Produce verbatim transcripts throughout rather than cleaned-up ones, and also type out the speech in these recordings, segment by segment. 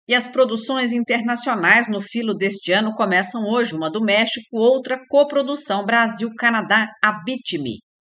E as produções internacionais no filo deste ano começam hoje, uma do México, outra coprodução Brasil-Canadá, Habite-me.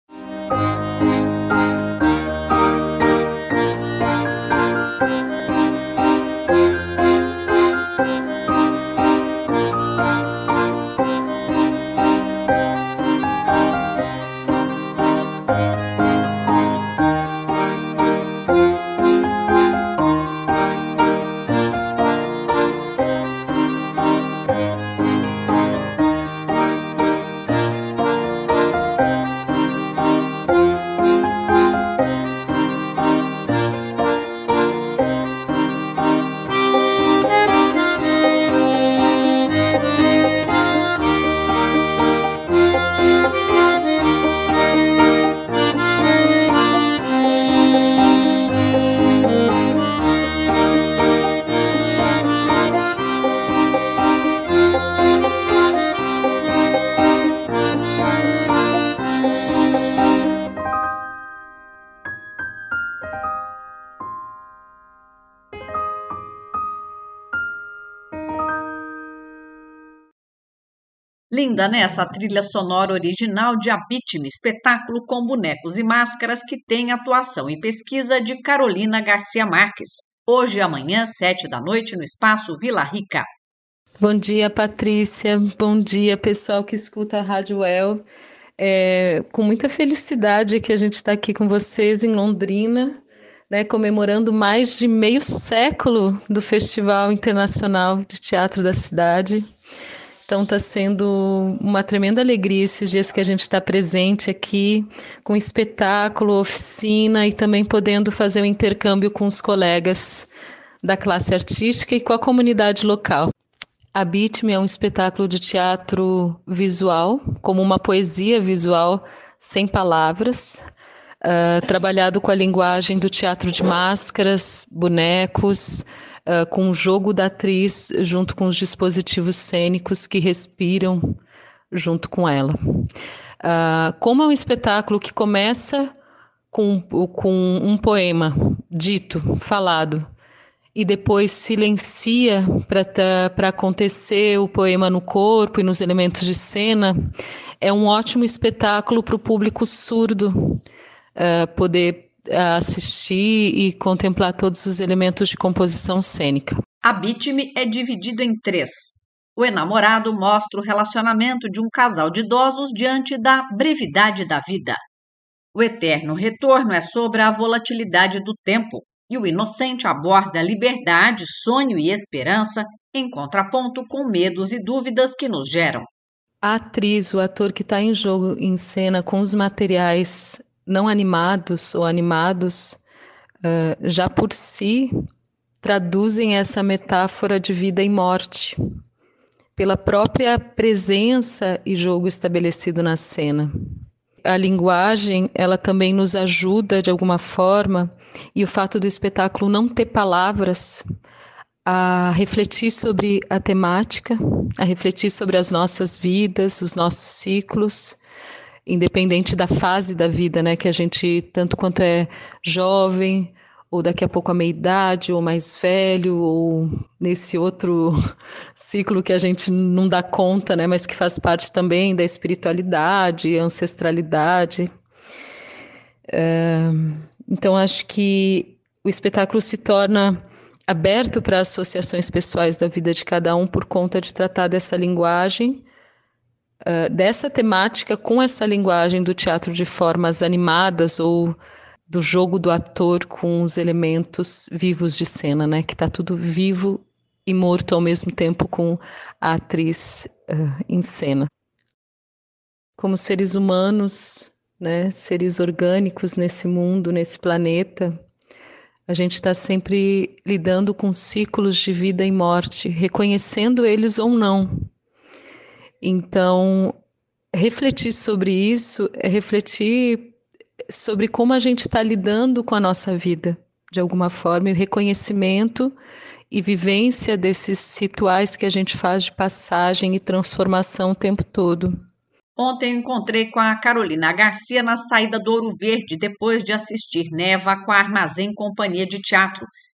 Linda, né? Essa trilha sonora original de Habite-me, espetáculo com bonecos e máscaras que tem atuação e pesquisa de Carolina Garcia Marques. Hoje e amanhã, sete da noite, no Espaço Vila Rica. Bom dia, Patrícia. Bom dia, pessoal que escuta a Rádio El. É com muita felicidade que a gente está aqui com vocês em Londrina, né, comemorando mais de meio século do Festival Internacional de Teatro da cidade. Então está sendo uma tremenda alegria esses dias que a gente está presente aqui, com espetáculo, oficina e também podendo fazer um intercâmbio com os colegas da classe artística e com a comunidade local. Habite-me é um espetáculo de teatro visual, como uma poesia visual sem palavras, uh, trabalhado com a linguagem do teatro de máscaras, bonecos, uh, com o jogo da atriz junto com os dispositivos cênicos que respiram junto com ela. Uh, como é um espetáculo que começa com, com um poema dito, falado, e depois silencia para acontecer o poema no corpo e nos elementos de cena, é um ótimo espetáculo para o público surdo uh, poder uh, assistir e contemplar todos os elementos de composição cênica. Habite-me é dividido em três. O enamorado mostra o relacionamento de um casal de idosos diante da brevidade da vida. O eterno retorno é sobre a volatilidade do tempo. E o inocente aborda liberdade, sonho e esperança, em contraponto com medos e dúvidas que nos geram. A atriz, o ator que está em jogo em cena com os materiais não animados ou animados, uh, já por si traduzem essa metáfora de vida e morte, pela própria presença e jogo estabelecido na cena. A linguagem, ela também nos ajuda de alguma forma, e o fato do espetáculo não ter palavras, a refletir sobre a temática, a refletir sobre as nossas vidas, os nossos ciclos, independente da fase da vida, né, que a gente, tanto quanto é jovem, ou daqui a pouco a meia-idade, ou mais velho, ou nesse outro ciclo que a gente não dá conta, né, mas que faz parte também da espiritualidade, ancestralidade. É, então, acho que o espetáculo se torna aberto para associações pessoais da vida de cada um por conta de tratar dessa linguagem, uh, dessa temática com essa linguagem do teatro de formas animadas ou do jogo do ator com os elementos vivos de cena, né? Que está tudo vivo e morto ao mesmo tempo com a atriz uh, em cena. Como seres humanos, né? Seres orgânicos nesse mundo, nesse planeta, a gente está sempre lidando com ciclos de vida e morte, reconhecendo eles ou não. Então, refletir sobre isso é refletir sobre como a gente está lidando com a nossa vida, de alguma forma, e o reconhecimento e vivência desses rituais que a gente faz de passagem e transformação o tempo todo. Ontem encontrei com a Carolina Garcia na saída do Ouro Verde, depois de assistir Neva com a Armazém Companhia de Teatro,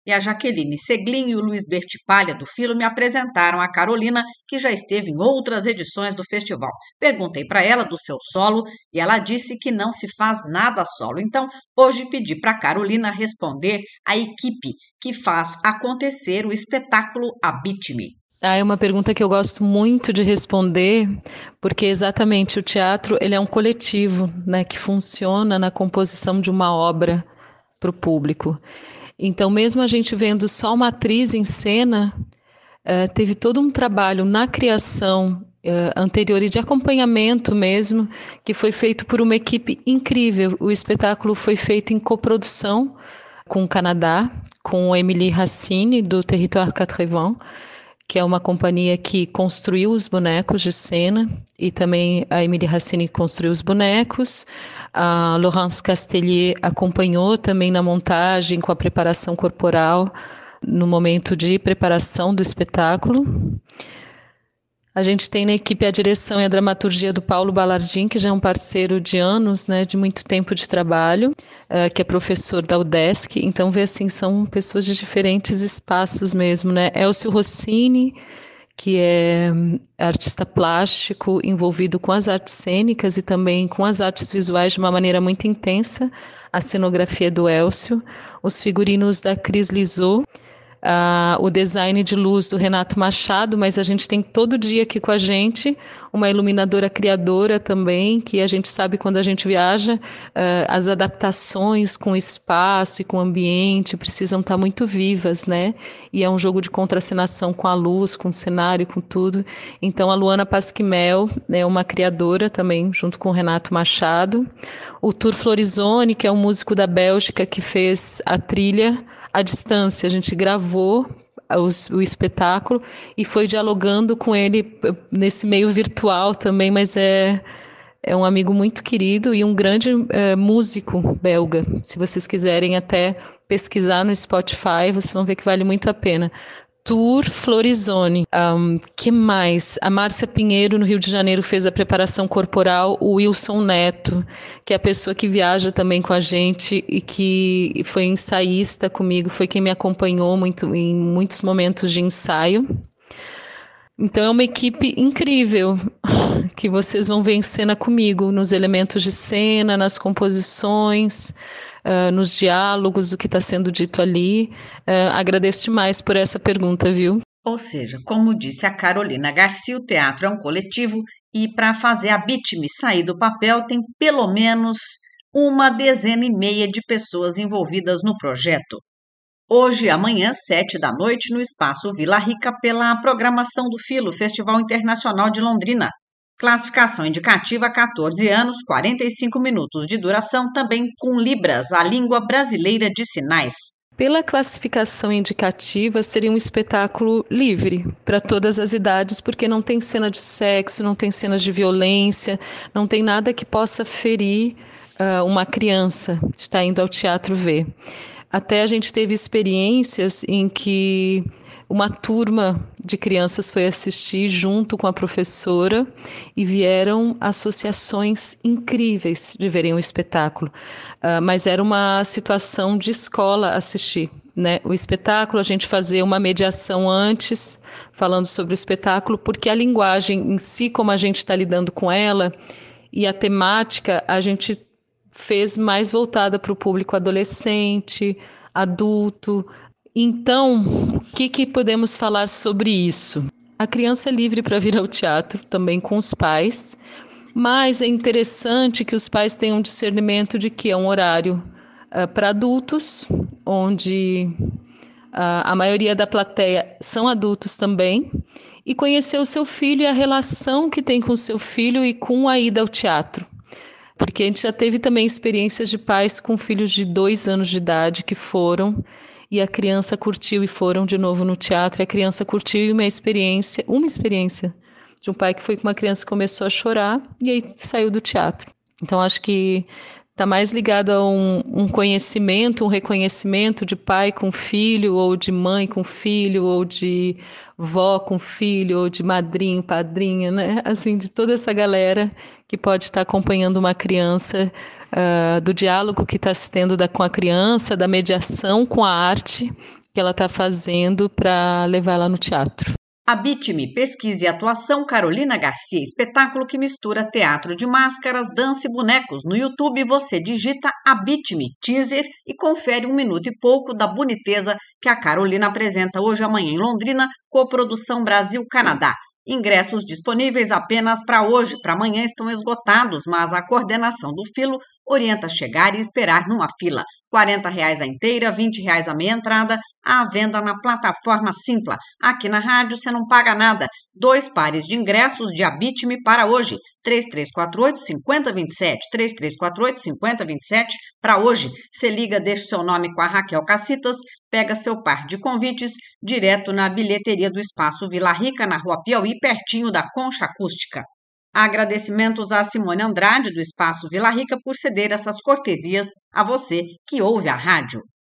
e a Jaqueline Seglin e o Luiz Bertipalha, do Filo, me apresentaram a Carolina, que já esteve em outras edições do festival. Perguntei para ela do seu solo e ela disse que não se faz nada solo. Então, hoje pedi para a Carolina responder a equipe que faz acontecer o espetáculo Habite-me. Ah, é uma pergunta que eu gosto muito de responder, porque exatamente o teatro ele é um coletivo, né, que funciona na composição de uma obra para o público. Então, mesmo a gente vendo só uma atriz em cena, uh, teve todo um trabalho na criação uh, anterior e de acompanhamento mesmo, que foi feito por uma equipe incrível. O espetáculo foi feito em coprodução com o Canadá, com a Émilie Racine, do Territoire Quatre-Vents, que é uma companhia que construiu os bonecos de cena, e também a Émilie Racine construiu os bonecos. A Laurence Castellier acompanhou também na montagem, com a preparação corporal, no momento de preparação do espetáculo. A gente tem na equipe a direção e a dramaturgia do Paulo Balardim, que já é um parceiro de anos, né, de muito tempo de trabalho, uh, que é professor da U D E S C. Então, vê assim, são pessoas de diferentes espaços mesmo, né? Elcio Rossini, que é artista plástico, envolvido com as artes cênicas e também com as artes visuais de uma maneira muito intensa. A cenografia do Elcio, os figurinos da Cris Lizoux, Uh, o design de luz do Renato Machado, mas a gente tem todo dia aqui com a gente uma iluminadora criadora também, que a gente sabe quando a gente viaja, uh, as adaptações com espaço e com ambiente precisam estar muito vivas, né? E é um jogo de contracenação com a luz, com o cenário, com tudo. Então a Luana Pasquimel é uma criadora também, junto com o Renato Machado. O Tur Florizone, que é um músico da Bélgica que fez a trilha à distância, a gente gravou os, o espetáculo e foi dialogando com ele nesse meio virtual também, mas é, é um amigo muito querido e um grande é, músico belga. Se vocês quiserem até pesquisar no Spotify, vocês vão ver que vale muito a pena. Tur Florizone. Um, que mais? A Márcia Pinheiro, no Rio de Janeiro, fez a preparação corporal. O Wilson Neto, que é a pessoa que viaja também com a gente e que foi ensaísta comigo, foi quem me acompanhou muito, em muitos momentos de ensaio. Então é uma equipe incrível que vocês vão ver em cena comigo, nos elementos de cena, nas composições, Uh, nos diálogos do que está sendo dito ali. Uh, agradeço demais por essa pergunta, viu? Ou seja, como disse a Carolina Garcia, o teatro é um coletivo e para fazer Habite-me sair do papel tem pelo menos uma dezena e meia de pessoas envolvidas no projeto. Hoje, amanhã, sete da noite, no Espaço Vila Rica, pela programação do Filo, Festival Internacional de Londrina. Classificação indicativa quatorze anos, quarenta e cinco minutos de duração, também com Libras, a língua brasileira de sinais. Pela classificação indicativa, seria um espetáculo livre para todas as idades, porque não tem cena de sexo, não tem cenas de violência, não tem nada que possa ferir uh, uma criança de estar indo ao teatro ver. Até a gente teve experiências em que uma turma de crianças foi assistir junto com a professora e vieram associações incríveis de verem o espetáculo. Uh, mas era uma situação de escola assistir, né? O espetáculo, a gente fazia uma mediação antes, falando sobre o espetáculo, porque a linguagem em si, como a gente está lidando com ela, e a temática, a gente fez mais voltada para o público adolescente, adulto. Então, o que, que podemos falar sobre isso? A criança é livre para vir ao teatro, também com os pais, mas é interessante que os pais tenham discernimento de que é um horário uh, para adultos, onde uh, a maioria da plateia são adultos também, e conhecer o seu filho e a relação que tem com o seu filho e com a ida ao teatro. Porque a gente já teve também experiências de pais com filhos de dois anos de idade que foram e a criança curtiu e foram de novo no teatro, e a criança curtiu uma experiência, uma experiência de um pai que foi com uma criança que começou a chorar e aí saiu do teatro. Então, acho que está mais ligado a um, um conhecimento, um reconhecimento de pai com filho, ou de mãe com filho, ou de vó com filho, ou de madrinho, padrinha, né? Assim, de toda essa galera que pode estar acompanhando uma criança, uh, do diálogo que está se tendo da, com a criança, da mediação com a arte, que ela está fazendo para levar ela no teatro. Habite-me, pesquisa e atuação Carolina Garcia, espetáculo que mistura teatro de máscaras, dança e bonecos. No YouTube você digita Habite-me, teaser e confere um minuto e pouco da boniteza que a Carolina apresenta hoje e amanhã em Londrina, coprodução Brasil-Canadá. Ingressos disponíveis apenas para hoje, para amanhã estão esgotados, mas a coordenação do Filo orienta a chegar e esperar numa fila. quarenta reais a inteira, vinte reais a meia entrada, à venda na plataforma Simpla. Aqui na rádio você não paga nada. Dois pares de ingressos de Habite-me para hoje. três três quatro oito, cinco zero dois sete, três três quatro oito, cinco zero dois sete para hoje. Você liga, deixa seu nome com a Raquel Cacitas, pega seu par de convites direto na bilheteria do Espaço Vila Rica, na Rua Piauí, pertinho da Concha Acústica. Agradecimentos a Simone Andrade, do Espaço Vila Rica, por ceder essas cortesias a você que ouve a rádio.